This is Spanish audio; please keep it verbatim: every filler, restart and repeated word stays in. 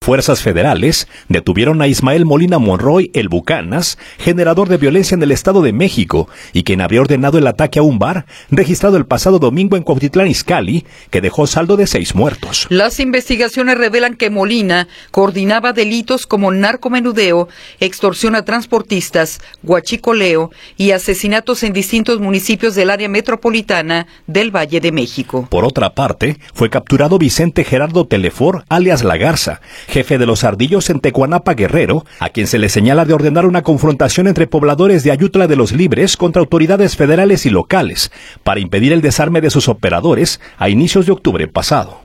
Fuerzas federales detuvieron a Ismael Molina Monroy, el Bucanas, generador de violencia en el Estado de México y quien habría ordenado el ataque a un bar registrado el pasado domingo en Cuautitlán Izcalli, que dejó saldo de seis muertos. Las investigaciones revelan que Molina coordinaba delitos como narcomenudeo, extorsión a transportistas, huachicoleo y asesinatos en distintos municipios del área metropolitana del Valle de México. Por otra parte, fue capturado Vicente Gerardo Telefor, alias La Garza, jefe de los Ardillos en Tecuanapa, Guerrero, a quien se le señala de ordenar una confrontación entre pobladores de Ayutla de los Libres contra autoridades federales y locales para impedir el desarme de sus operadores a inicios de octubre pasado.